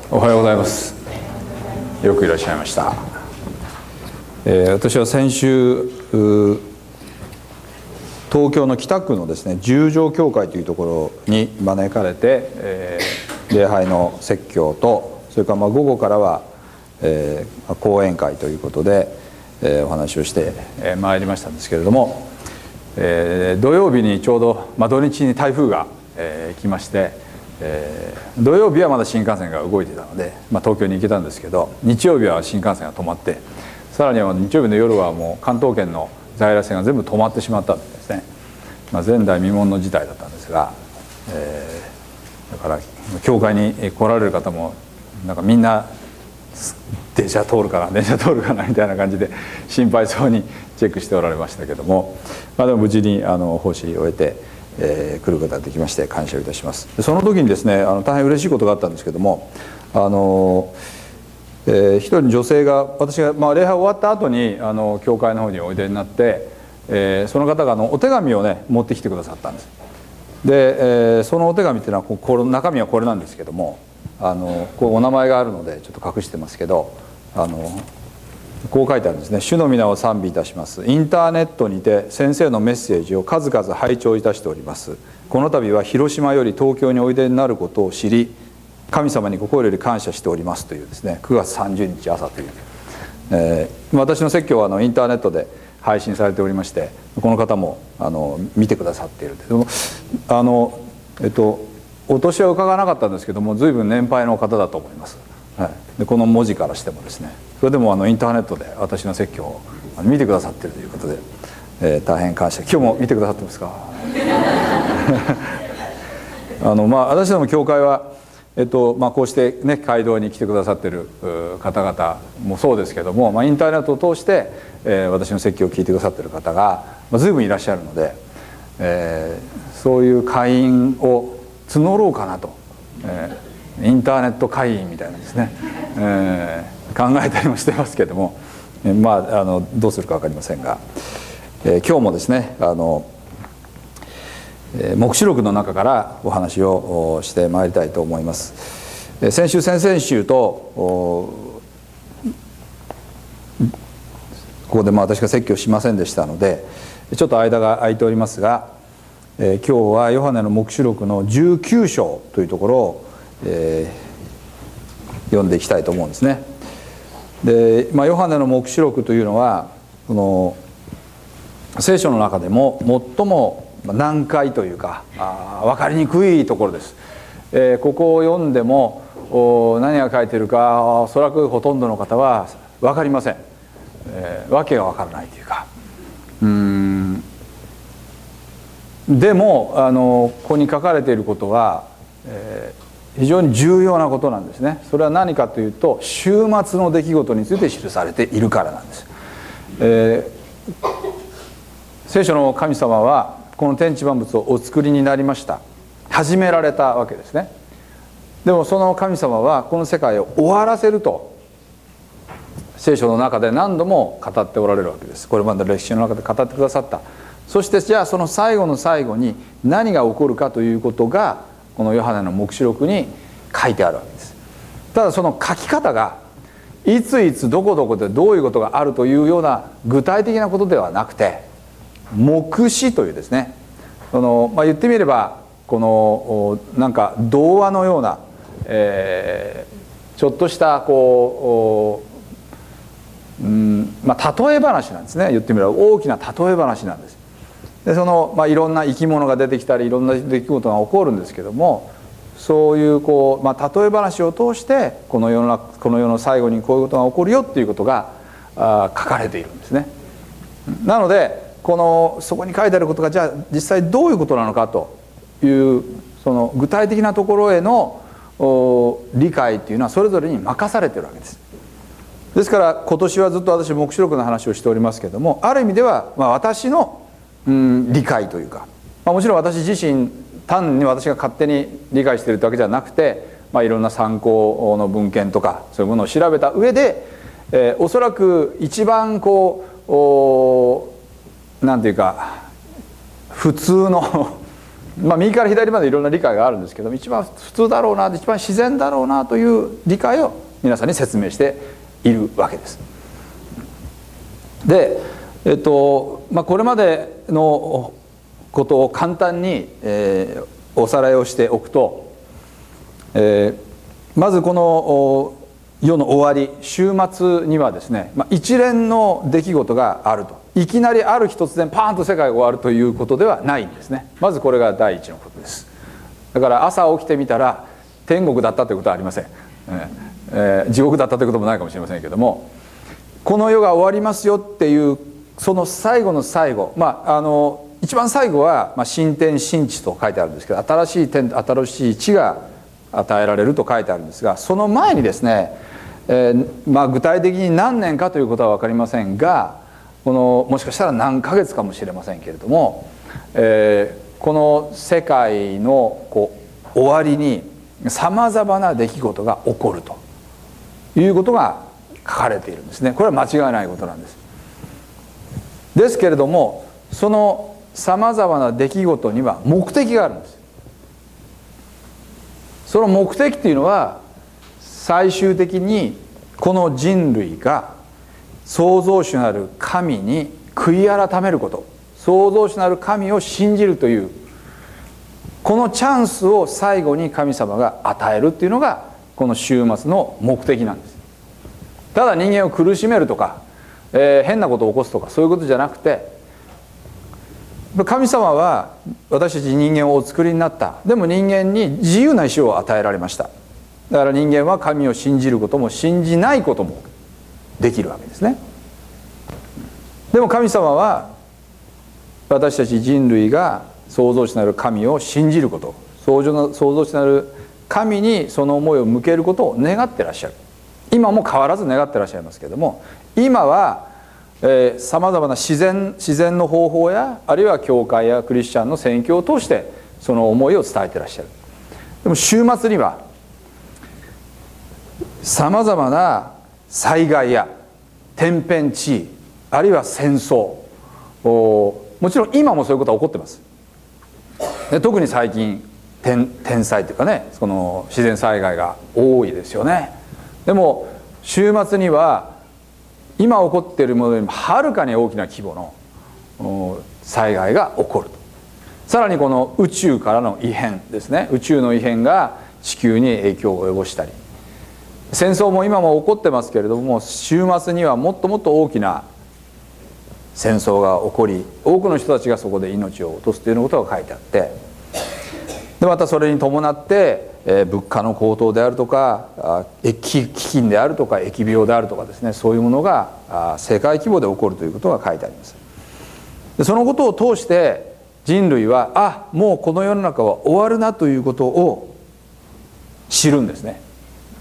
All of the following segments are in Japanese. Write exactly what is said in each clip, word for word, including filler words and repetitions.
おはようございます。よくいらっしゃいました。えー、私は先週東京の北区のですね十条教会というところに招かれて、えー、礼拝の説教と、それからまあ午後からは、えー、講演会ということで、えー、お話をしてまいりましたんですけれども、えー、土曜日にちょうど、まあ、土日に台風が、えー、来まして、えー、土曜日はまだ新幹線が動いていたので、まあ、東京に行けたんですけど、日曜日は新幹線が止まって、さらには日曜日の夜はもう関東圏の在来線が全部止まってしまったんですね。まあ、前代未聞の事態だったんですが、えー、だから教会に来られる方もなんかみんな電車通るかな電車通るかなみたいな感じで心配そうにチェックしておられましたけども、まあ、でも無事にあの奉仕を終えて、えー、来ることができまして感謝をいたします。でその時にですね、あの大変嬉しいことがあったんですけども、あの、えー、一人の女性が、私が、まあ、礼拝終わった後にあの教会の方においでになって、えー、その方があのお手紙をね持ってきてくださったんです。で、えー、そのお手紙っていうのはここの中身はこれなんですけども、あのこうお名前があるのでちょっと隠してますけど、あのこう書いてあるんですね。主の皆を賛美いたします。インターネットにて先生のメッセージを数々拝聴いたしております。この度は広島より東京においでになることを知り、神様に心より感謝しておりますというですね、くがつさんじゅうにち朝という、えー、私の説教はあのインターネットで配信されておりまして、この方もあの見てくださっているんですけども、あのえっとお年は伺わなかったんですけども、随分年配の方だと思います。はい、でこの文字からしてもですね、それでもあのインターネットで私の説教を見てくださっているということで、えー、大変感謝。今日も見てくださってますか？あのまあ私ども教会は、えっとまあ、こうしてね街道に来てくださっている方々もそうですけども、まあ、インターネットを通して、えー、私の説教を聞いてくださっている方が、まあ、随分いらっしゃるので、えー、そういう会員を募ろうかなと、えーインターネット会員みたいなですね、えー、考えたりもしてますけども、えー、まああのどうするか分かりませんが、えー、今日もですねあの、えー、黙示録の中からお話をしてまいりたいと思います。えー、先週先々週とここでまあ私が説教しませんでしたのでちょっと間が空いておりますが、えー、今日はヨハネの黙示録のじゅうきゅう章というところをえー、読んでいきたいと思うんですね。で、まあ、ヨハネの黙示録というのはこの聖書の中でも最も難解というかあ分かりにくいところです。えー、ここを読んでも何が書いているかおそらくほとんどの方は分かりません。えー、わけが分からないというか、うーんでもあのここに書かれていることは、えー非常に重要なことなんですね。それは何かというと終末の出来事について記されているからなんです。えー、聖書の神様はこの天地万物をお作りになりました。始められたわけですね。でもその神様はこの世界を終わらせると聖書の中で何度も語っておられるわけです。これまで歴史の中で語ってくださった。そしてじゃあその最後の最後に何が起こるかということがこのヨハネの黙示録に書いてあるわけです。ただその書き方がいついつどこどこでどういうことがあるというような具体的なことではなくて、黙示というですね、その、まあ、言ってみればこのなんか童話のような、えー、ちょっとしたこう、うんまあ、例え話なんですね。言ってみれば大きな例え話なんです。でその、まあ、いろんな生き物が出てきたりいろんな出来事が起こるんですけども、そういうこう、まあ、例え話を通してこの世のこの世の最後にこういうことが起こるよっていうことがあ書かれているんですね。なのでこのそこに書いてあることがじゃあ実際どういうことなのかというその具体的なところへの理解っていうのはそれぞれに任されているわけです。ですから今年はずっと私黙示録の話をしておりますけれども、ある意味ではまあ私のうん理解というか、まあ、もちろん私自身単に私が勝手に理解しているわけじゃなくて、まあ、いろんな参考の文献とかそういうものを調べた上で、えー、おそらく一番こうなんていうか普通のまあ、右から左までいろんな理解があるんですけども、一番普通だろうな、一番自然だろうなという理解を皆さんに説明しているわけです。で、えっとまあ、これまでのことを簡単に、えー、おさらいをしておくと、えー、まずこの世の終わり、終末にはですね、まあ、一連の出来事があると。いきなりある日突然パーンと世界が終わるということではないんですね。まずこれが第一のことです。だから朝起きてみたら天国だったということはありません、えーえー、地獄だったということもないかもしれませんけども、この世が終わりますよっていうその最後の最後、まああの一番最後は、まあ、新天新地と書いてあるんですけど、新しい天新しい地が与えられると書いてあるんですが、その前にですね、えーまあ、具体的に何年かということは分かりませんが、このもしかしたら何ヶ月かもしれませんけれども、えー、この世界のこう終わりにさまざまな出来事が起こるということが書かれているんですね。これは間違いないことなんです。ですけれども、そのさまざまな出来事には目的があるんです。その目的というのは、最終的にこの人類が創造主なる神に悔い改めること、創造主なる神を信じるというこのチャンスを最後に神様が与えるっていうのがこの終末の目的なんです。ただ人間を苦しめるとか、えー、変なことを起こすとかそういうことじゃなくて、神様は私たち人間をお作りになった。でも人間に自由な意志を与えられました。だから人間は神を信じることも信じないこともできるわけですね。でも神様は私たち人類が創造主なる神を信じること、創造主なる神にその思いを向けることを願ってらっしゃる。今も変わらず願ってらっしゃいますけれども、今はさまざまな自然自然の方法や、あるいは教会やクリスチャンの宣教を通してその思いを伝えてらっしゃる。でも終末にはさまざまな災害や天変地異、あるいは戦争、もちろん今もそういうことは起こってます。で特に最近 天, 天災というかね、その自然災害が多いですよね。でも終末には今起こっているものよりもはるかに大きな規模の災害が起こると。さらにこの宇宙からの異変ですね、宇宙の異変が地球に影響を及ぼしたり、戦争も今も起こってますけれども、終末にはもっともっと大きな戦争が起こり、多くの人たちがそこで命を落とすというようなことが書いてあって、でまたそれに伴って、えー、物価の高騰であるとか、飢饉であるとか、疫病であるとかですね、そういうものがあ世界規模で起こるということが書いてあります。でそのことを通して人類は、あ、もうこの世の中は終わるなということを知るんですね。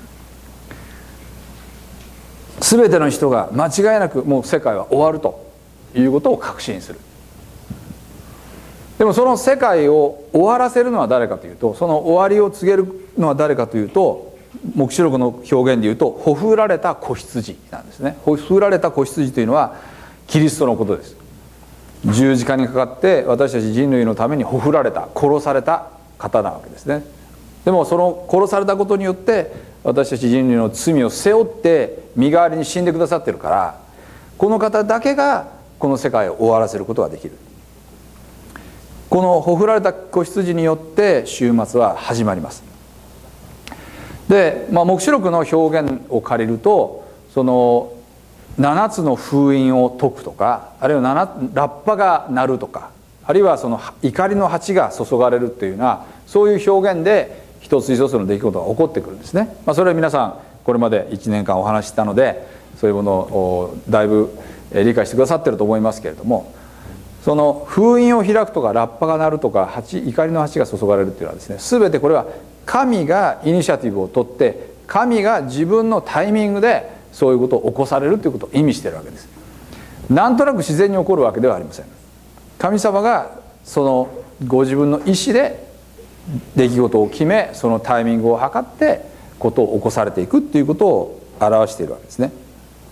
全ての人が間違いなくもう世界は終わるということを確信する。でもその世界を終わらせるのは誰かというと、その終わりを告げるのは誰かというと、黙示録の表現でいうと、ほふられた子羊なんですね。ほふられた子羊というのはキリストのことです。十字架にかかって私たち人類のためにほふられた、殺された方なわけですね。でもその殺されたことによって私たち人類の罪を背負って身代わりに死んでくださってるから、この方だけがこの世界を終わらせることができる。このほふられた子羊によって終末は始まります。で、まあ、黙示録の表現を借りると、そのななつの封印を解くとか、あるいはラッパが鳴るとか、あるいはその怒りの鉢が注がれるっていうような、そういう表現で一つ一つの出来事が起こってくるんですね。まあ、それは皆さんこれまでいちねんかんお話ししたので、そういうものをだいぶ理解してくださってると思いますけれども、その封印を開くとか、ラッパが鳴るとか、鉢怒りの鉢が注がれるっていうのはですね、全てこれは神がイニシアティブを取って、神が自分のタイミングでそういうことを起こされるということを意味しているわけです。なんとなく自然に起こるわけではありません。神様がそのご自分の意志で出来事を決め、そのタイミングを測ってことを起こされていくっていうことを表しているわけですね。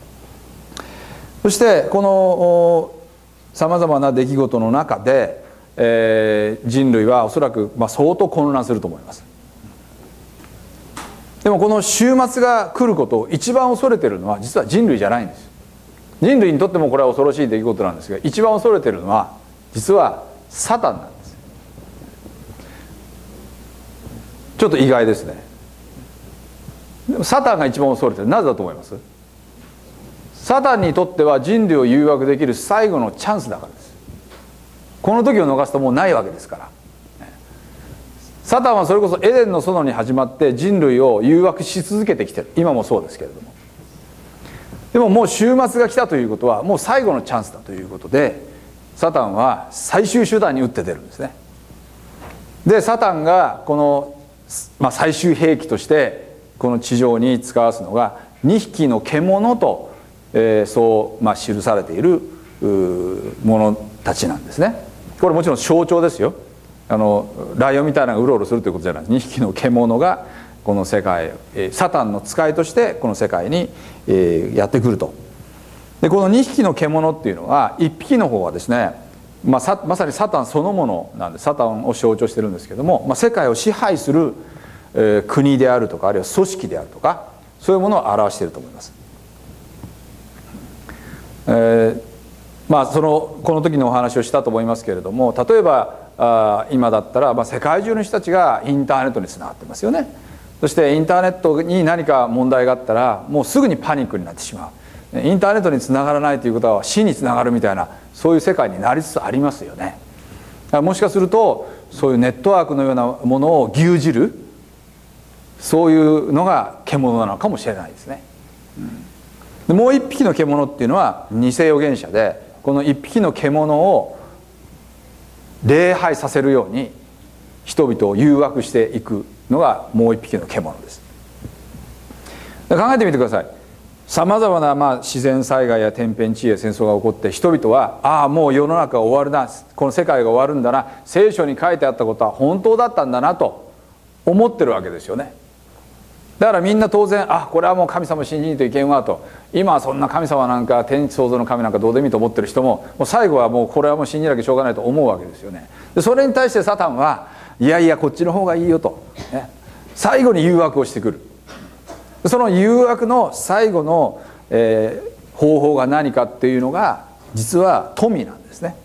そしてこのさまざまな出来事の中で、 えー、人類はおそらく、まあ、相当混乱すると思います。でもこの終末が来ることを一番恐れているのは実は人類じゃないんです。人類にとってもこれは恐ろしい出来事なんですが、一番恐れているのは実はサタンなんです。ちょっと意外ですね。でもサタンが一番恐れている。なぜだと思います？サタンにとっては人類を誘惑できる最後のチャンスだからです。この時を逃すともうないわけですから。サタンはそれこそエデンの園に始まって人類を誘惑し続けてきてる。今もそうですけれども。でももう終末が来たということはもう最後のチャンスだということで、サタンは最終手段に打って出るんですね。でサタンがこの、まあ、最終兵器としてこの地上に使わすのがにひきの獣と、えー、そう、まあ、記されている者たちなんですね。これもちろん象徴ですよ。あのライオンみたいなのがうろうろするということじゃない。にひきの獣がこの世界、サタンの使いとしてこの世界にやってくると。でこのにひきの獣っていうのはいっぴきの方はですね、まあ、まさにサタンそのものなんで、サタンを象徴してるんですけども、まあ、世界を支配する、えー、国であるとかあるいは組織であるとかそういうものを表していると思います。えーまあ、そのこの時のお話をしたと思いますけれども、例えばあ今だったら、まあ、世界中の人たちがインターネットにつながってますよね。そしてインターネットに何か問題があったらもうすぐにパニックになってしまう。インターネットにつながらないということは死につながるみたいな、そういう世界になりつつありますよね。もしかするとそういうネットワークのようなものを牛耳る、そういうのが獣なのかもしれないですね。でもう一匹の獣っていうのは偽預言者で、この一匹の獣を礼拝させるように人々を誘惑していくのがもう一匹の獣です。考えてみてください。さまざまなまあ自然災害や天変地異、戦争が起こって人々はああもう世の中終わるな、この世界が終わるんだな、聖書に書いてあったことは本当だったんだなと思ってるわけですよね。だからみんな当然あこれはもう神様信じにといけんわと、今はそんな神様なんか天地創造の神なんかどうでもいいと思ってる人も、もう最後はもうこれはもう信じなきゃしょうがないと思うわけですよね。でそれに対してサタンはいやいやこっちの方がいいよと、ね、最後に誘惑をしてくる。その誘惑の最後の、えー、方法が何かっていうのが実は富なんですね。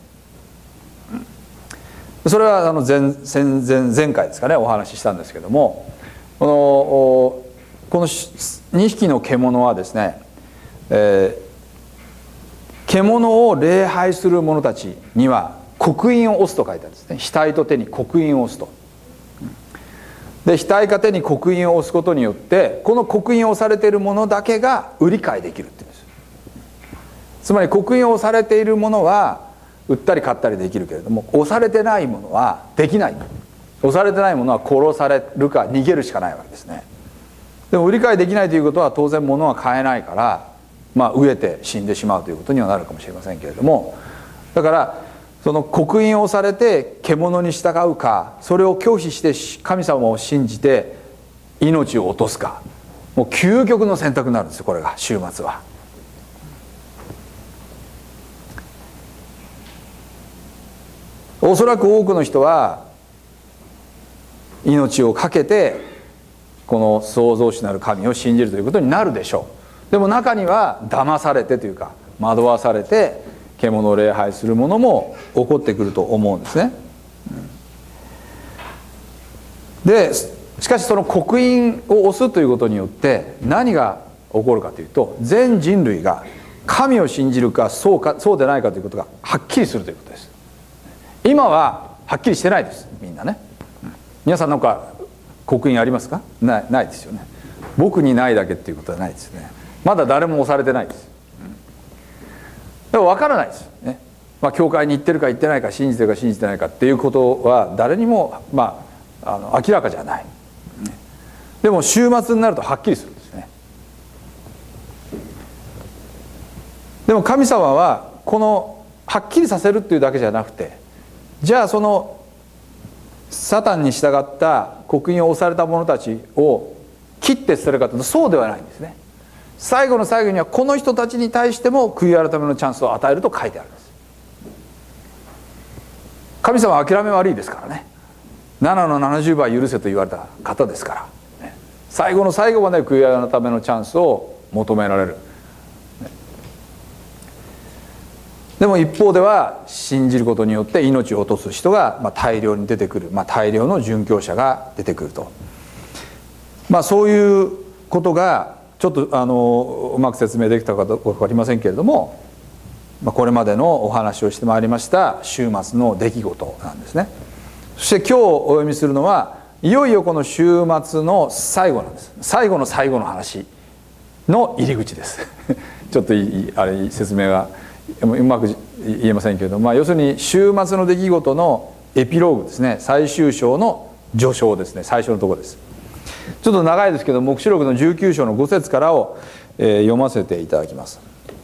それはあの 前, 前, 前, 前回ですかねお話ししたんですけども、このこのにひきの獣はですね、えー、獣を礼拝する者たちには刻印を押すと書いてあるんですね。額と手に刻印を押すと。で額か手に刻印を押すことによってこの刻印を押されているものだけが売り買いできるっていうんです。つまり刻印を押されているものは売ったり買ったりできるけれども、押されてないものはできない。押されてないものは殺されるか逃げるしかないわけですね。でも売り買いできないということは当然物は買えないから、まあ飢えて死んでしまうということにはなるかもしれませんけれども、だからその刻印をされて獣に従うか、それを拒否して神様を信じて命を落とすか、もう究極の選択になるんですよ、これが終末は。おそらく多くの人は命を懸けてこの創造主なる神を信じるということになるでしょう。でも中には騙されてというか惑わされて獣を礼拝するものも起こってくると思うんですね。でしかしその刻印を押すということによって何が起こるかというと、全人類が神を信じるかそうかそうでないかということがはっきりするということです。今ははっきりしてないです、みんなね。皆さんなんか刻印ありますか？ない、ないですよね。僕にないだけっていうことはないですね。まだ誰も押されてないです。でも分からないですね。まあ教会に行ってるか行ってないか、信じてるか信じてないかっていうことは誰にもまああの明らかじゃない。でも終末になるとはっきりするんですね。でも神様はこのはっきりさせるっていうだけじゃなくて、じゃあそのサタンに従った刻印を押された者たちを切って捨てるかというとそうではないんですね。最後の最後にはこの人たちに対しても悔い改めのチャンスを与えると書いてあるんです。 神様は諦め悪いですからね。ななのななじゅうばい許せと言われた方ですから、ね、最後の最後まで悔い改めのチャンスを求められる。でも一方では信じることによって命を落とす人がまあ大量に出てくる、まあ、大量の殉教者が出てくると、まあ、そういうことがちょっとあのうまく説明できたかどうか分かりませんけれども、まあ、これまでのお話をしてまいりました終末の出来事なんですね。そして今日お読みするのはいよいよこの終末の最後なんです。最後の最後の話の入り口ですちょっといいあれ説明がうまく言えませんけれども、まあ、要するに終末の出来事のエピローグですね、最終章の序章ですね、最初のところです。ちょっと長いですけど黙示録のじゅうきゅう章のご節からを、えー、読ませていただきます。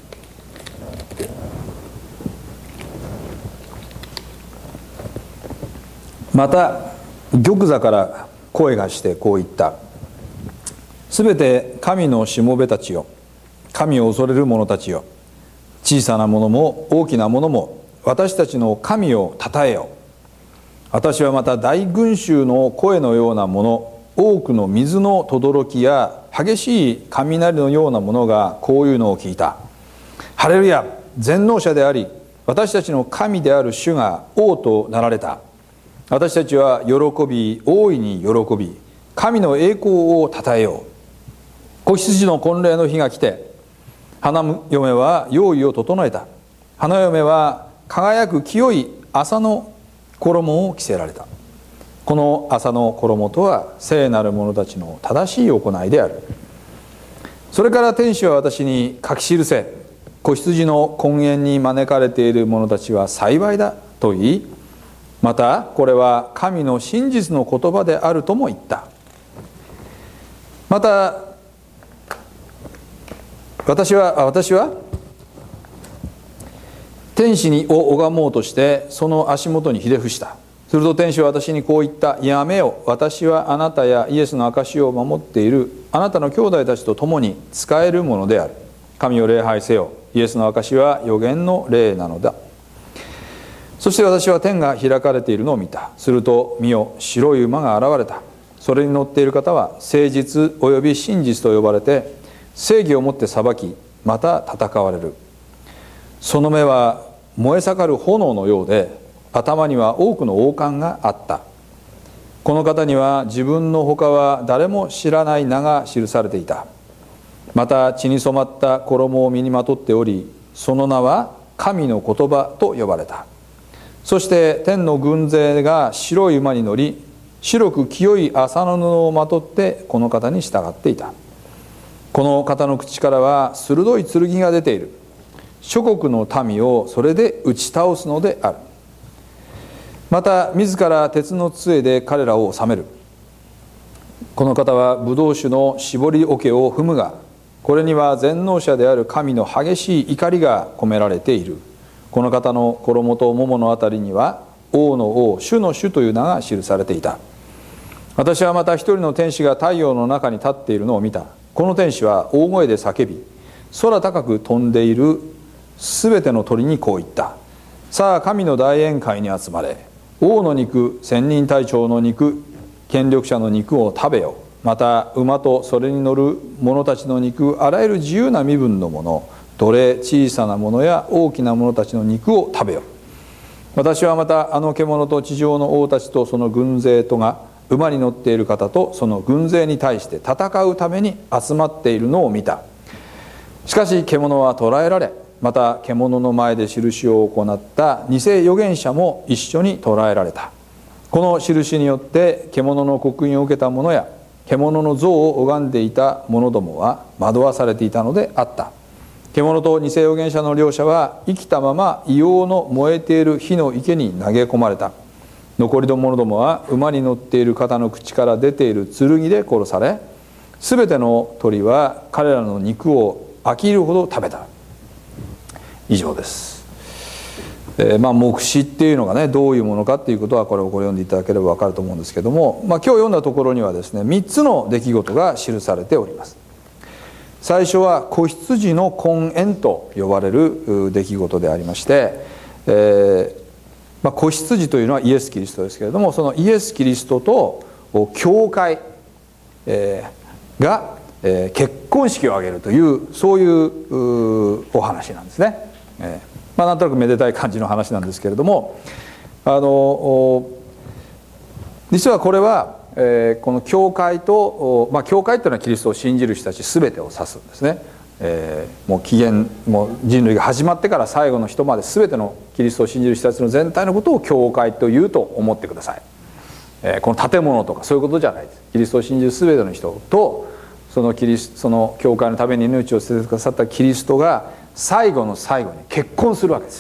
また玉座から声がしてこう言った。すべて神のしもべたちよ、神を恐れる者たちよ、小さなものも大きなものも私たちの神をたたえよ。私はまた大群衆の声のようなもの、多くの水の轟きや激しい雷のようなものがこういうのを聞いた。ハレルヤ、全能者であり私たちの神である主が王となられた。私たちは喜び大いに喜び神の栄光をたたえよう。子羊の婚礼の日が来て、花嫁は用意を整えた。花嫁は輝く清い麻の衣を着せられた。この麻の衣とは聖なる者たちの正しい行いである。それから天使は私に書き記せ、子羊の婚宴に招かれている者たちは幸いだと言い、またこれは神の真実の言葉であるとも言った。また私は私は天使にを拝もうとしてその足元にひれ伏した。すると天使は私にこう言った。やめよ、私はあなたやイエスの証を守っているあなたの兄弟たちと共に仕えるものである。神を礼拝せよ。イエスの証は預言の霊なのだ。そして私は天が開かれているのを見た。すると見よ、白い馬が現れた。それに乗っている方は誠実および真実と呼ばれて、正義をもって裁き、また戦われる。その目は燃え盛る炎のようで、頭には多くの王冠があった。この方には自分のほかは誰も知らない名が記されていた。また血に染まった衣を身にまとっており、その名は神の言葉と呼ばれた。そして天の軍勢が白い馬に乗り、白く清い麻の布をまとってこの方に従っていた。この方の口からは鋭い剣が出ている。諸国の民をそれで打ち倒すのである。また自ら鉄の杖で彼らを治める。この方はブドウ酒の搾り桶を踏むが、これには全能者である神の激しい怒りが込められている。この方の衣とものあたりには王の王、主の主という名が記されていた。私はまた一人の天使が太陽の中に立っているのを見た。この天使は大声で叫び、空高く飛んでいるすべての鳥にこう言った。さあ神の大宴会に集まれ。王の肉、千人隊長の肉、権力者の肉を食べよ。また馬とそれに乗る者たちの肉、あらゆる自由な身分のもの、奴隷、小さなものや大きな者たちの肉を食べよ。私はまたあの獣と地上の王たちとその軍勢とが馬に乗っている方とその軍勢に対して戦うために集まっているのを見た。しかし獣は捕らえられ、また獣の前で印を行った偽預言者も一緒に捕らえられた。この印によって獣の刻印を受けた者や獣の像を拝んでいた者どもは惑わされていたのであった。獣と偽預言者の両者は生きたまま硫黄の燃えている火の池に投げ込まれた。残りの者どもは馬に乗っている方の口から出ている剣で殺され、すべての鳥は彼らの肉を飽きるほど食べた。以上です。えー、まあ黙示っていうのがねどういうものかっていうことはこれをこれ読んでいただければ分かると思うんですけども、まあ、今日読んだところにはですねみっつの出来事が記されております。最初は子羊の婚宴と呼ばれる出来事でありまして、えーまあ、子羊というのはイエス・キリストですけれども、そのイエス・キリストと教会、えー、が、えー、結婚式を挙げるという、そういうお話なんですね。えーまあ、なんとなくめでたい感じの話なんですけれども、あの実はこれは、えー、この教会と、まあ、教会というのはキリストを信じる人たち全てを指すんですね。えー、もう紀元、もう人類が始まってから最後の人まで全てのキリストを信じる人たちの全体のことを教会というと思ってください。えー、この建物とかそういうことじゃないです。キリストを信じる全ての人とそのキリスその教会のために命を捨ててくださったキリストが最後の最後に結婚するわけです。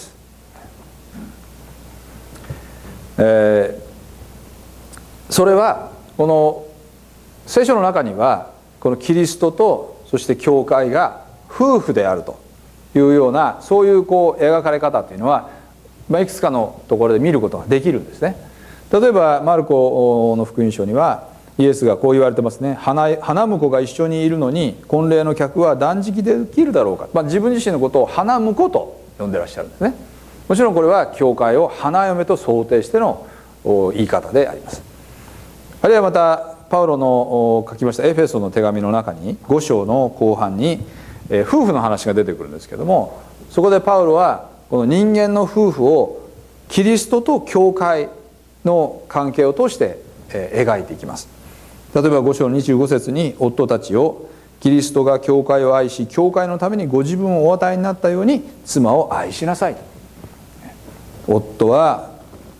えー、それはこの聖書の中にはこのキリストとそして教会が夫婦であるというようなそういうこう描かれ方というのは、まあ、いくつかのところで見ることができるんですね。例えばマルコの福音書にはイエスがこう言われてますね。花花婿が一緒にいるのに婚礼の客は断食できるだろうか、まあ、自分自身のことを花婿と呼んでらっしゃるんですね。もちろんこれは教会を花嫁と想定しての言い方であります。あるいはまたパウロの書きましたエフェソの手紙の中にご章の後半に夫婦の話が出てくるんですけども、そこでパウロはこの人間の夫婦をキリストと教会の関係を通して描いていきます。例えばご章のにじゅうご節に夫たちをキリストが教会を愛し教会のためにご自分をお与えになったように妻を愛しなさい。夫は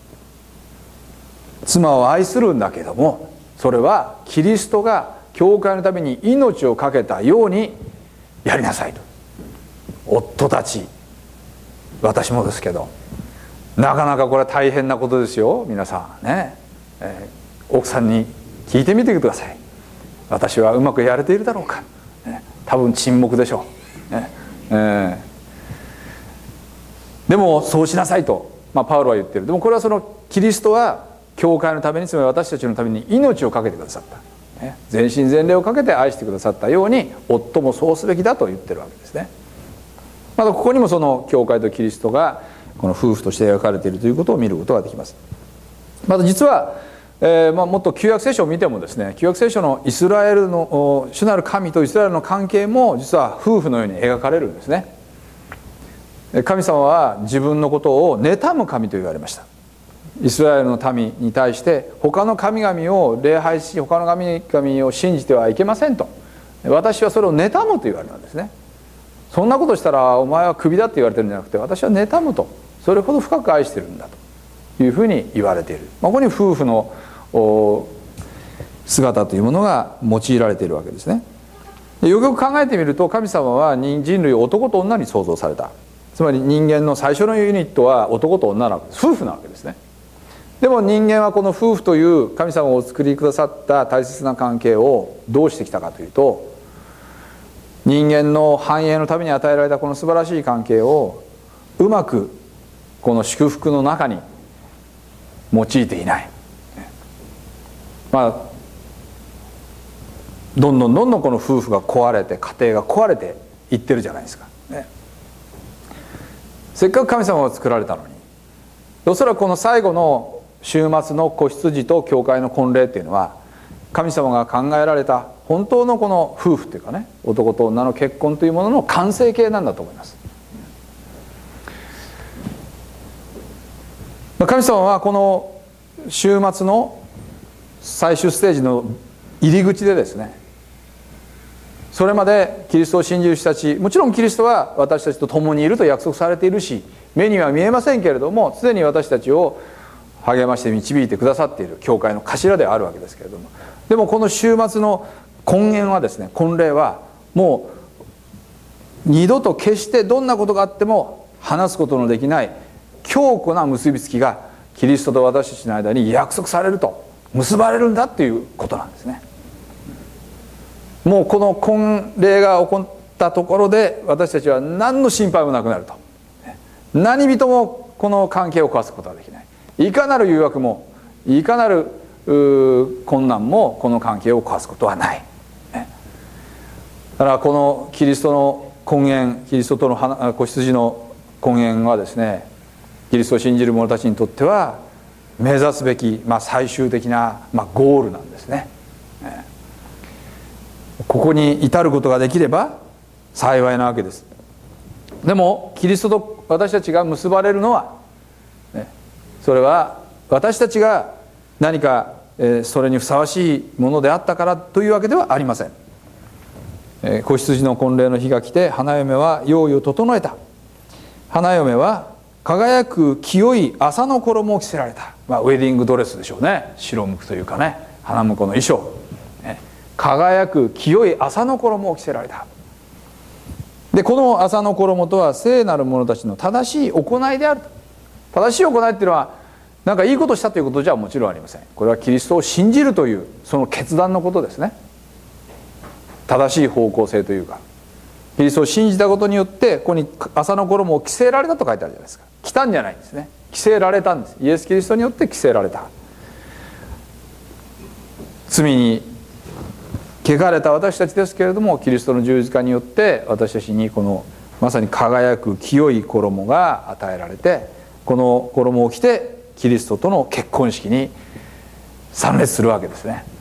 妻を愛するんだけども、それはキリストが教会のために命を懸けたようにやりなさいと。夫たち、私もですけどなかなかこれは大変なことですよ皆さんね、えー、奥さんに聞いてみてください。私はうまくやれているだろうか、ね、多分沈黙でしょう、ねえー、でもそうしなさいと、まあ、パウロは言ってる。でもこれはそのキリストは教会のために、つまり私たちのために命を懸けてくださった、ね、全身全霊をかけて愛してくださったように夫もそうすべきだと言ってるわけですね。またここにもその教会とキリストがこの夫婦として描かれているということを見ることができます。また実はえーまあ、もっと旧約聖書を見てもですね、旧約聖書のイスラエルの主なる神とイスラエルの関係も実は夫婦のように描かれるんですね。神様は自分のことを妬む神と言われました。イスラエルの民に対して他の神々を礼拝し他の神々を信じてはいけませんと、私はそれを妬むと言われたんですね。そんなことしたらお前はクビだって言われてるんじゃなくて、私は妬むと、それほど深く愛してるんだというふうに言われている。ここに夫婦の姿というものが用いられているわけですね。よくよく考えてみると、神様は人類を男と女に創造された。つまり人間の最初のユニットは男と女なわけです。夫婦なわけですね。でも人間はこの夫婦という神様をお作りくださった大切な関係をどうしてきたかというと、人間の繁栄のために与えられたこの素晴らしい関係をうまくこの祝福の中に用いていない。まあどんどんどんどんこの夫婦が壊れて家庭が壊れていってるじゃないですか、ね、せっかく神様が作られたのに、おそらくこの最後の週末の子羊と教会の婚礼っていうのは神様が考えられた本当のこの夫婦っていうかね、男と女の結婚というものの完成形なんだと思います。神様はこの週末の最終ステージの入り口でですね、それまでキリストを信じる人たち、もちろんキリストは私たちと共にいると約束されているし、目には見えませんけれども常に私たちを励まして導いてくださっている教会の頭であるわけですけれども、でもこの週末の婚宴はですね、婚礼はもう二度と決してどんなことがあっても話すことのできない強固な結びつきがキリストと私たちの間に約束されると、結ばれるんだっていうことなんですね。もうこの婚礼が起こったところで私たちは何の心配もなくなると、何人もこの関係を壊すことができない。いかなる誘惑もいかなる困難もこの関係を壊すことはない。だからこのキリストの婚宴、キリストとの子羊の婚宴はですね、 キリストを信じる者たちにとっては目指すべき、まあ、最終的な、まあ、ゴールなんですね。ここに至ることができれば幸いなわけです。でもキリストと私たちが結ばれるのは、ね、それは私たちが何か、えー、それにふさわしいものであったからというわけではありません。えー、子羊の婚礼の日が来て花嫁は用意を整えた。花嫁は輝く清い麻の衣を着せられた、まあ、ウェディングドレスでしょうね。白むくというかね、花婿の衣装、ね、輝く清い麻の衣を着せられた。でこの麻の衣とは聖なる者たちの正しい行いである。正しい行いっていうのは何かいいことしたということじゃもちろんありません。これはキリストを信じるというその決断のことですね。正しい方向性というか、キリストを信じたことによってここに麻の衣を着せられたと書いてあるじゃないですか。着たんじゃないんですね。着せられたんです。イエス・キリストによって着せられた。罪に汚れた私たちですけれども、キリストの十字架によって私たちにこのまさに輝く清い衣が与えられて、この衣を着てキリストとの結婚式に参列するわけですね。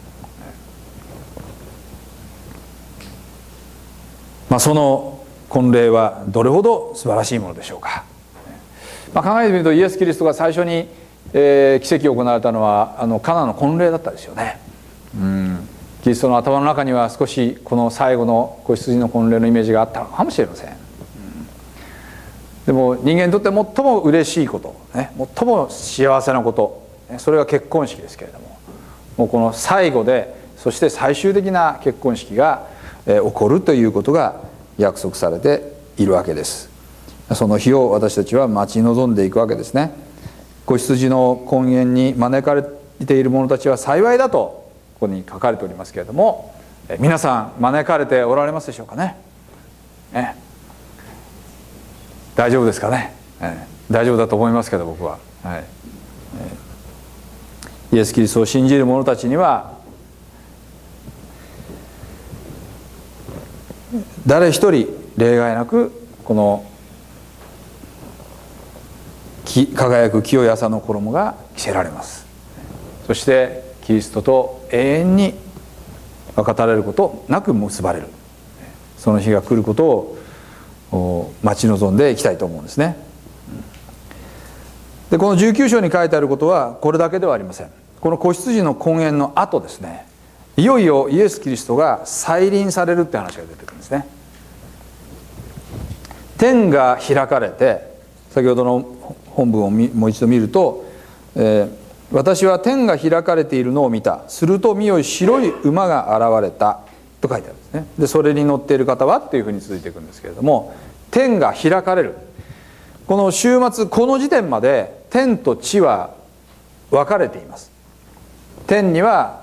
まあ、その婚礼はどれほど素晴らしいものでしょうか。まあ、考えてみるとイエス・キリストが最初に、えー、奇跡を行われたのはあのカナの婚礼だったですよね。うんキリストの頭の中には少しこの最後の子羊の婚礼のイメージがあったのかもしれません。うん、でも人間にとって最も嬉しいこと、ね、最も幸せなこと、それが結婚式ですけれども、もうこの最後でそして最終的な結婚式が、えー、起こるということが約束されているわけです。その日を私たちは待ち望んでいくわけですね。子羊の婚宴に招かれている者たちは幸いだとここに書かれておりますけれども、え皆さん招かれておられますでしょうかね。ね大丈夫ですかね。え大丈夫だと思いますけど僕は、はいえイエス・キリストを信じる者たちには誰一人例外なくこの輝く清い麻の衣が着せられます。そしてキリストと永遠に分かたれることなく結ばれる、その日が来ることを待ち望んでいきたいと思うんですね。でこのじゅうきゅう章に書いてあることはこれだけではありません。この子羊の婚宴の後ですね、いよいよイエス・キリストが再臨されるって話が出てくるんですね。天が開かれて、先ほどの本文をもう一度見ると、えー私は天が開かれているのを見た。すると見よ白い馬が現れたと書いてあるんですね。でそれに乗っている方はっていうふうに続いていくんですけれども、天が開かれる、この週末この時点まで天と地は分かれています。天には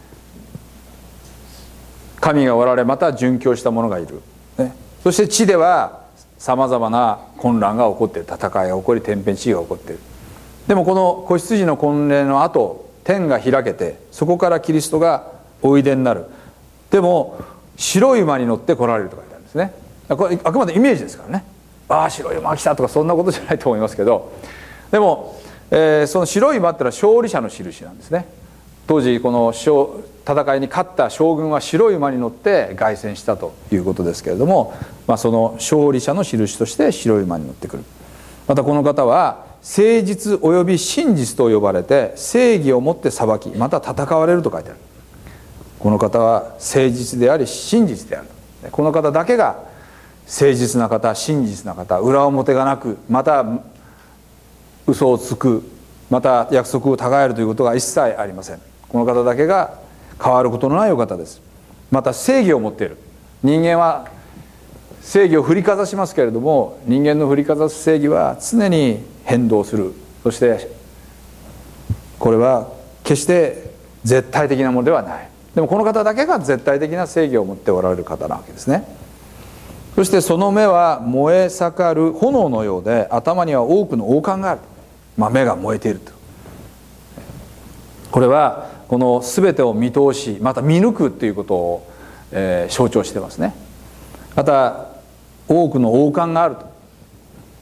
神がおられ、また殉教した者がいる、ね、そして地ではさまざまな混乱が起こっている、戦いが起こり天変地異が起こっている。でもこの子羊の婚礼の後、天が開けてそこからキリストがおいでになる。でも白い馬に乗って来られると書いてあるんですね。これあくまでイメージですからね。ああ白い馬が来たとかそんなことじゃないと思いますけど、でも、えー、その白い馬ってのは勝利者の印なんですね。当時この戦いに勝った将軍は白い馬に乗って凱旋したということですけれども、まあ、その勝利者の印として白い馬に乗ってくる。またこの方は誠実および真実と呼ばれて正義をもって裁き、また戦われると書いてある。この方は誠実であり真実である。この方だけが誠実な方、真実な方、裏表がなく、また嘘をつく、また約束を違えるということが一切ありません。この方だけが変わることのないお方です。また正義を持っている。人間は正義を振りかざしますけれども、人間の振りかざす正義は常に変動する。そしてこれは決して絶対的なものではない。でもこの方だけが絶対的な正義を持っておられる方なわけですね。そしてその目は燃え盛る炎のようで、頭には多くの王冠がある。まあ、目が燃えていると。これはこの全てを見通し、また見抜くということを、えー、象徴してますね。また多くの王冠があると。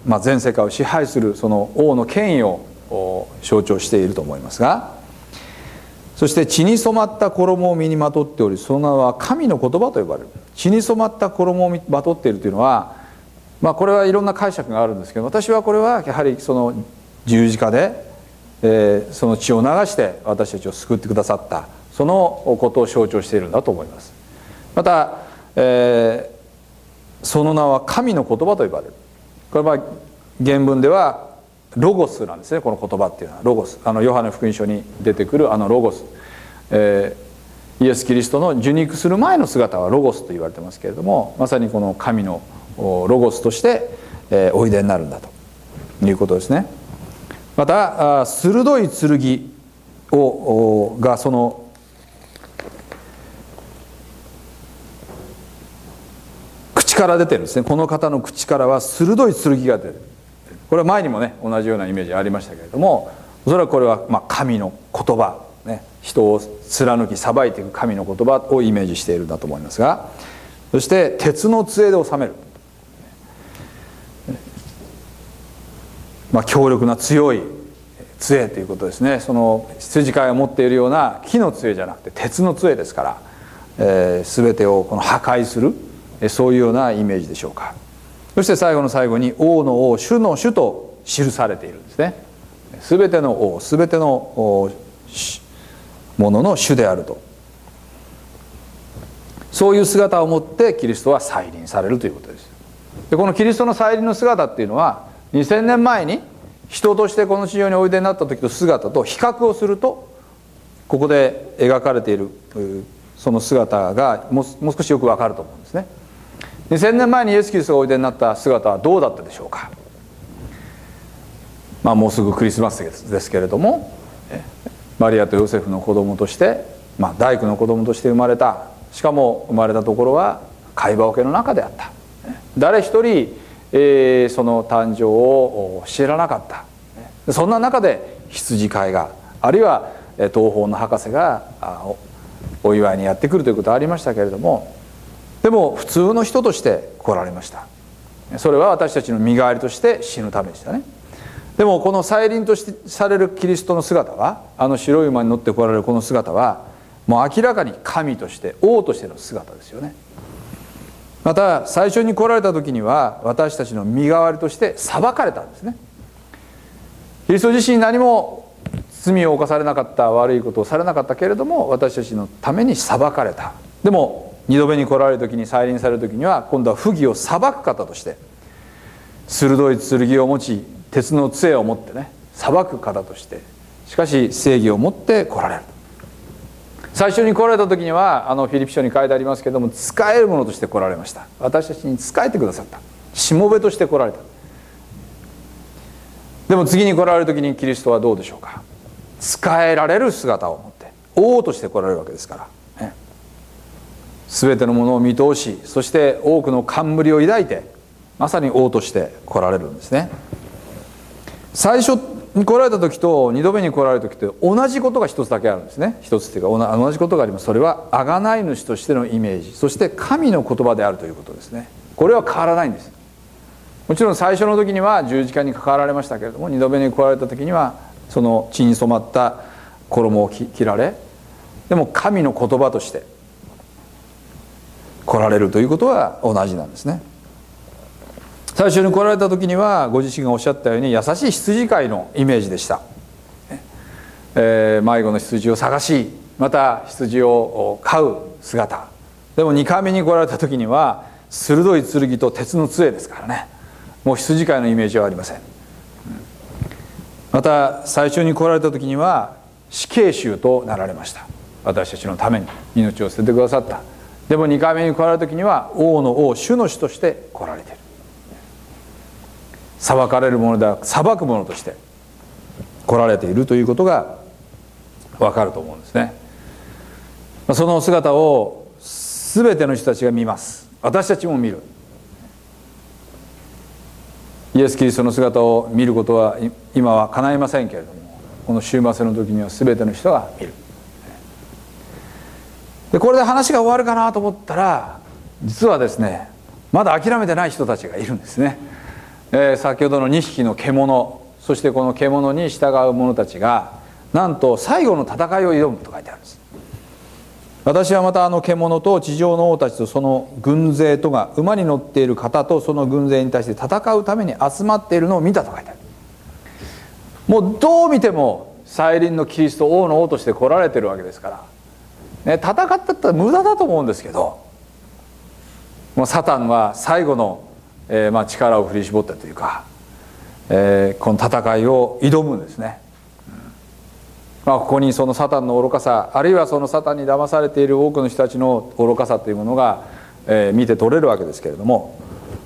まあ、全世界を支配するその王の権威を象徴していると思いますが、そして血に染まった衣を身にまとっており、その名は神の言葉と呼ばれる。血に染まった衣をまとっているというのは、まあ、これはいろんな解釈があるんですけど、私はこれはやはりその十字架で、えー、その血を流して私たちを救ってくださったそのことを象徴しているんだと思います。また、えー、その名は神の言葉と呼ばれる。これは原文ではロゴスなんですね。この言葉っていうのはロゴス、あのヨハネ福音書に出てくるあのロゴス、えー、イエス・キリストの受肉する前の姿はロゴスと言われてますけれども、まさにこの神のロゴスとして、えー、おいでになるんだということですね。また鋭い剣をがその口から出てるんですね。この方の口からは鋭い剣が出る。これは前にもね同じようなイメージありましたけれども、おそらくこれはまあ神の言葉、ね、人を貫き裁いていく神の言葉をイメージしているんだと思いますが、そして鉄の杖で治める、まあ、強力な強い杖ということですね。その羊飼いが持っているような木の杖じゃなくて鉄の杖ですから、えー、全てをこの破壊する、そういうようなイメージでしょうか。そして最後の最後に王の王、主の主と記されているんですね。全ての王、全てのものの主であると、そういう姿を持ってキリストは再臨されるということです。でこのキリストの再臨の姿っていうのはにせんねんまえに人としてこの地上においでになった時と姿と比較をすると、ここで描かれているその姿がもう少しよくわかると思うんですね。にせんねんまえにイエス・キリストがおいでになった姿はどうだったでしょうか。まあもうすぐクリスマスですけれども、マリアとヨセフの子供として、まあ、大工の子供として生まれた。しかも生まれたところは貝羽桶の中であった。誰一人、えー、その誕生を知らなかった。そんな中で羊飼いが、あるいは東方の博士がお祝いにやってくるということはありましたけれども、でも普通の人として来られました。それは私たちの身代わりとして死ぬためでしたね。でもこの再臨としてされるキリストの姿は、あの白い馬に乗って来られるこの姿はもう明らかに神として王としての姿ですよね。また最初に来られた時には私たちの身代わりとして裁かれたんですね。キリスト自身何も罪を犯されなかった、悪いことをされなかったけれども、私たちのために裁かれた。でも二度目に来られる時に、再臨される時には今度は不義を裁く方として、鋭い剣を持ち鉄の杖を持ってね裁く方として、しかし正義を持って来られる。最初に来られた時にはあのフィリピ書に書いてありますけれども、仕える者として来られました。私たちに仕えてくださった、しもべとして来られた。でも次に来られる時にキリストはどうでしょうか。仕えられる姿を持って王として来られるわけですからね。全てのものを見通し、そして多くの冠を抱いて、まさに王として来られるんですね。最初に来られた時と二度目に来られる時って同じことが一つだけあるんですね。一つっていうか同じことがあります。それは贖い主としてのイメージ、そして神の言葉であるということですね。これは変わらないんです。もちろん最初の時には十字架に関わられましたけれども、二度目に来られた時にはその血に染まった衣を着られ、でも神の言葉として来られるということは同じなんですね。最初に来られた時にはご自身がおっしゃったように優しい羊飼いのイメージでした。えー、迷子の羊を探し、また羊を飼う姿。でもにかいめに来られた時には鋭い剣と鉄の杖ですからね、もう羊飼いのイメージはありません。また最初に来られた時には死刑囚となられました。私たちのために命を捨ててくださった。でもにかいめに来られる時には王の王、主の主として来られている。裁かれるものでは裁くものとして来られているということが分かると思うんですね。その姿を全ての人たちが見ます。私たちも見る。イエス・キリストの姿を見ることは今は叶いませんけれども、この終末の時には全ての人が見る。でこれで話が終わるかなと思ったら、実はですねまだ諦めてない人たちがいるんですね。 えー、先ほどのにひきの獣、そしてこの獣に従う者たちがなんと最後の戦いを挑むと書いてあるんです。私はまたあの獣と地上の王たちとその軍勢とが馬に乗っている方とその軍勢に対して戦うために集まっているのを見たと書いてある。もうどう見ても再臨のキリスト王の王として来られてるわけですから、ね、戦ったったら無駄だと思うんですけど、もうサタンは最後の、えー、まあ力を振り絞ってというか、えー、この戦いを挑むんですね。まあ、ここにそのサタンの愚かさ、あるいはそのサタンに騙されている多くの人たちの愚かさというものが、えー、見て取れるわけですけれども、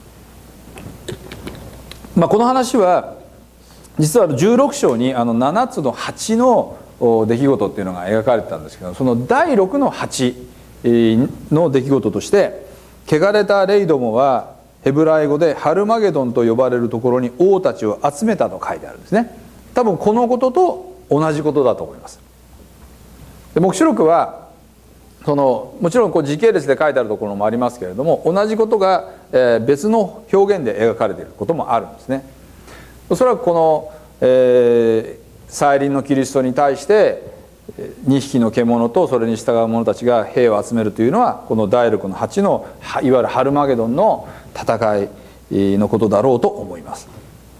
まあ、この話は実はじゅうろく章にあのななつの鉢の出来事っていうのが描かれてたんですけど、そのだいろくの鉢の出来事として「汚れた霊どもはヘブライ語でハルマゲドンと呼ばれるところに王たちを集めた」と書いてあるんですね。多分このことと同じことだと思います。で黙示録はそのもちろんこう時系列で書いてあるところもありますけれども、同じことが、えー、別の表現で描かれていることもあるんですね。おそらくこの、えー、再臨のキリストに対してにひきの獣とそれに従う者たちが兵を集めるというのはこのだいろくの鉢のいわゆるハルマゲドンの戦いのことだろうと思います。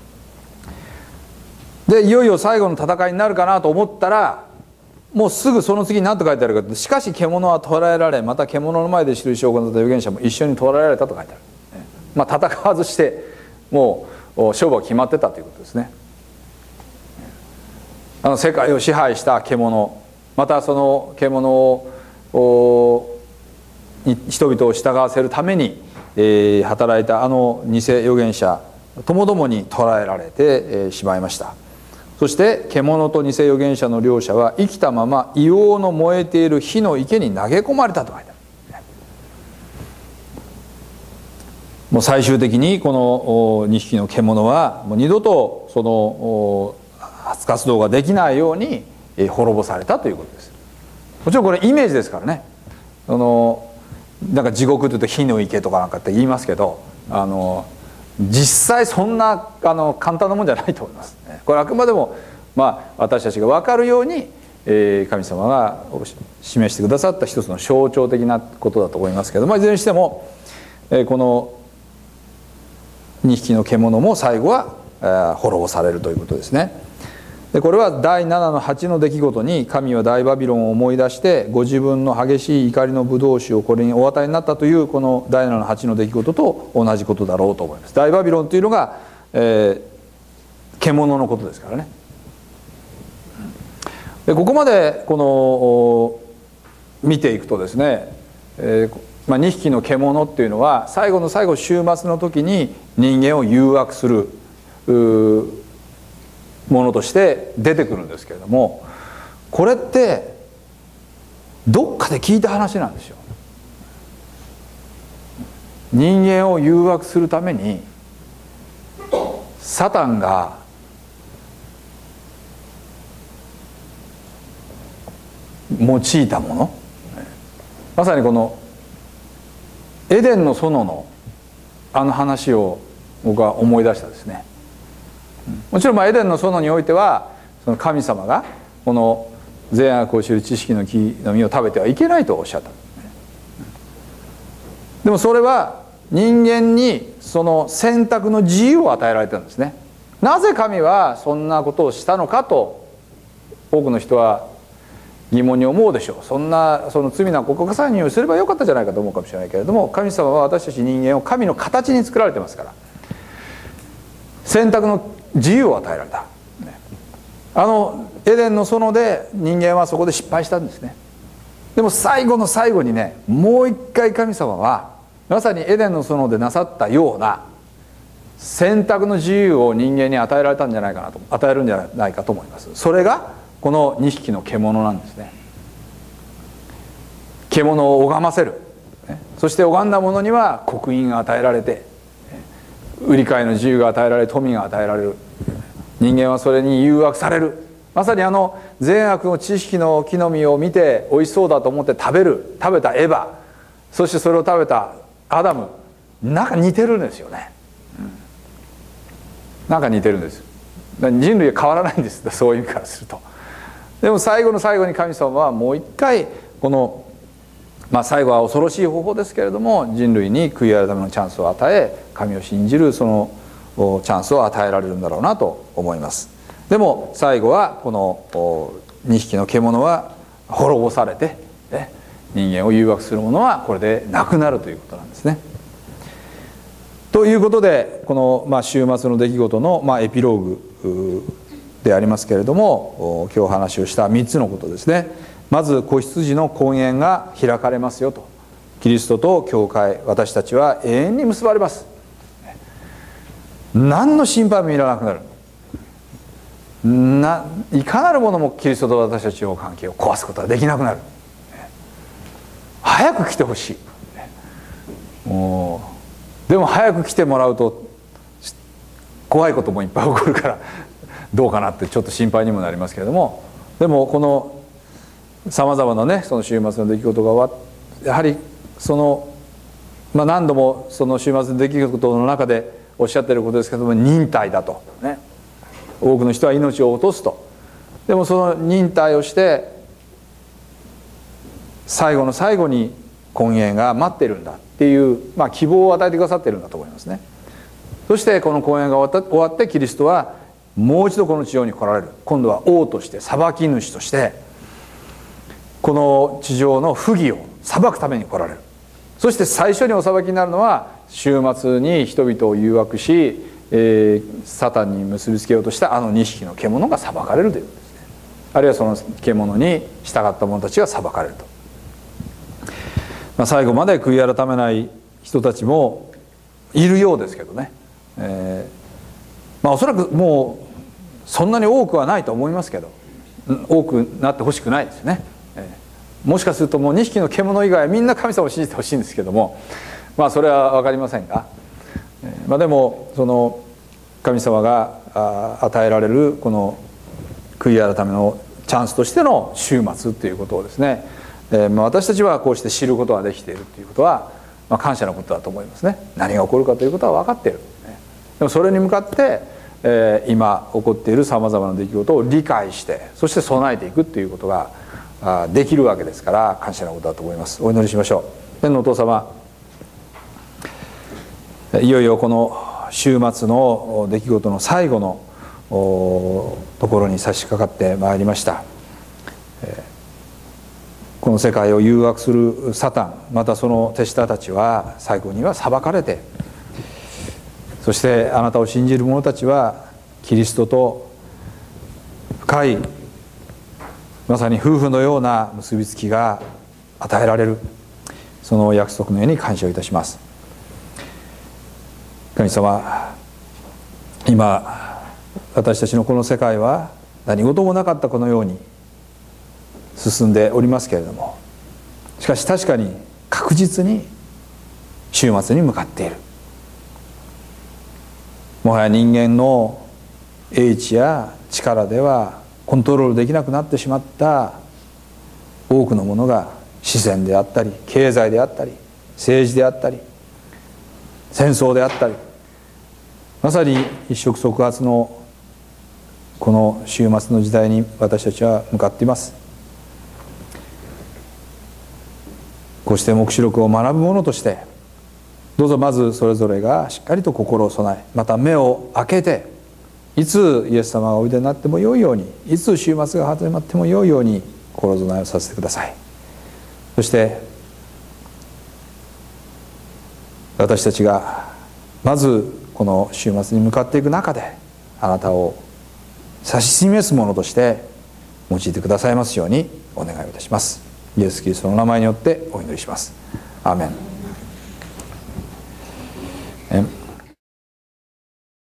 でいよいよ最後の戦いになるかなと思ったら、もうすぐその次に何と書いてあるかというと「しかし獣は捕らえられ、また獣の前で印を行った預言者も一緒に捕らえられた」と書いてある。まあ戦わずしてもう勝負は決まってたということですね。あの世界を支配した獣、またその獣を人々を従わせるために、えー、働いたあの偽預言者ともどもに捕らえられて、えー、しまいました。そして獣と偽預言者の両者は生きたまま硫黄の燃えている火の池に投げ込まれたと書いてある。もう最終的にこのにひきの獣はもう二度とその発活動ができないように滅ぼされたということです。もちろんこれイメージですからね。あのなんか地獄というと火の池とかなんかって言いますけど、あの実際そんなあの簡単なもんじゃないと思います。これあくまでも、まあ、私たちが分かるように、えー、神様が示してくださった一つの象徴的なことだと思いますけども、いずれにしても、えー、このにひきの獣も最後は、えー、滅ぼされるということですね。でこれはだいななの鉢の出来事に神は大バビロンを思い出してご自分の激しい怒りのブドウ酒をこれにお与えになったというこのだいななの鉢の出来事と同じことだろうと思います。大バビロンというのが、えー、獣のことですからね。でここまでこの見ていくとですね、えーまあ、にひきの獣っていうのは最後の最後終末の時に人間を誘惑するものとして出てくるんですけれども、これってどっかで聞いた話なんですよ。人間を誘惑するためにサタンが用いたもの、まさにこのエデンの園のあの話を僕は思い出したですね。もちろんまあエデンの園においてはその神様がこの善悪を知る知識の木の実を食べてはいけないとおっしゃった。でもそれは人間にその選択の自由を与えられてるんですね。なぜ神はそんなことをしたのかと多くの人は疑問に思うでしょう。そんなその罪な告白参入をすればよかったじゃないかと思うかもしれないけれども、神様は私たち人間を神の形に作られてますから選択の自由を与えられた。あのエデンの園で人間はそこで失敗したんですね。でも最後の最後にね、もう一回神様はまさにエデンの園でなさったような選択の自由を人間に与えられたんじゃないかなと与えるんじゃないかと思います。それがこのにひきの獣なんですね。獣を拝ませる、そして拝んだ者には刻印が与えられて、売り買いの自由が与えられ、富が与えられる。人間はそれに誘惑される。まさにあの善悪の知識の木の実を見ておいしそうだと思って食べる食べたエヴァ、そしてそれを食べたアダム、なんか似てるんですよね。 なんか似てるんです。人類は変わらないんです、そういう意味からすると。でも最後の最後に神様はもう一回この、まあ、最後は恐ろしい方法ですけれども、人類に悔い改めのチャンスを与え、神を信じるそのチャンスを与えられるんだろうなと思います。でも最後はこのにひきの獣は滅ぼされて、ね、人間を誘惑するものはこれでなくなるということなんですね。ということでこの、まあ、週末の出来事の、まあ、エピローグでありますけれども、今日話をしたみっつのことですね。まず子羊の婚宴が開かれますよと。キリストと教会、私たちは永遠に結ばれます。何の心配もいらなくなる。ないかなるものもキリストと私たちの関係を壊すことはできなくなる。早く来てほしい。もうでも早く来てもらうと怖いこともいっぱい起こるからどうかなってちょっと心配にもなりますけれども、でもこのさまざまなねその週末の出来事が終わっやはりその、まあ、何度もその週末の出来事の中でおっしゃっていることですけれども、忍耐だとね、多くの人は命を落とすと。でもその忍耐をして最後の最後に婚宴が待っているんだっていう、まあ、希望を与えてくださっているんだと思いますね。そしてこの婚宴が終わった終わってキリストはもう一度この地上に来られる。今度は王として裁き主としてこの地上の不義を裁くために来られる。そして最初にお裁きになるのは週末に人々を誘惑し、えー、サタンに結びつけようとしたあのにひきの獣が裁かれるということですね。あるいはその獣に従った者たちが裁かれると、まあ、最後まで悔い改めない人たちもいるようですけどね、えー、まあおそらくもうそんなに多くはないと思いますけど、多くなってほしくないですよね。もしかするともうにひきの獣以外はみんな神様を信じてほしいんですけども、まあそれは分かりませんが、まあ、でもその神様が与えられるこの悔い改めのチャンスとしての終末ということをですね、えー、まあ私たちはこうして知ることができているということは、まあ、感謝のことだと思いますね。何が起こるかということは分かっている。でもそれに向かって、えー、今起こっているさまざまな出来事を理解してそして備えていくということができるわけですから感謝のことだと思います。お祈りしましょう。天のお父様、いよいよこの週末の出来事の最後のところに差し掛かってまいりました。この世界を誘惑するサタン、またその手下たちは最後には裁かれて、そしてあなたを信じる者たちはキリストと深いまさに夫婦のような結びつきが与えられる、その約束のように感謝をいたします。神様、今私たちのこの世界は何事もなかったこのように進んでおりますけれども、しかし確かに確実に終末に向かっている。もはや人間の英知や力ではコントロールできなくなってしまった多くのものが自然であったり経済であったり政治であったり戦争であったり、まさに一触即発のこの終末の時代に私たちは向かっています。こうして黙示録を学ぶ者としてどうぞまずそれぞれがしっかりと心を備え、また目を開けて、いつイエス様がおいでになってもよいように、いつ終末が始まってもよいように心備えをさせてください。そして私たちがまずこの終末に向かっていく中であなたを指し示すものとして用いてくださいますようにお願いをいたします。イエス・キリストの名前によってお祈りします。アーメン。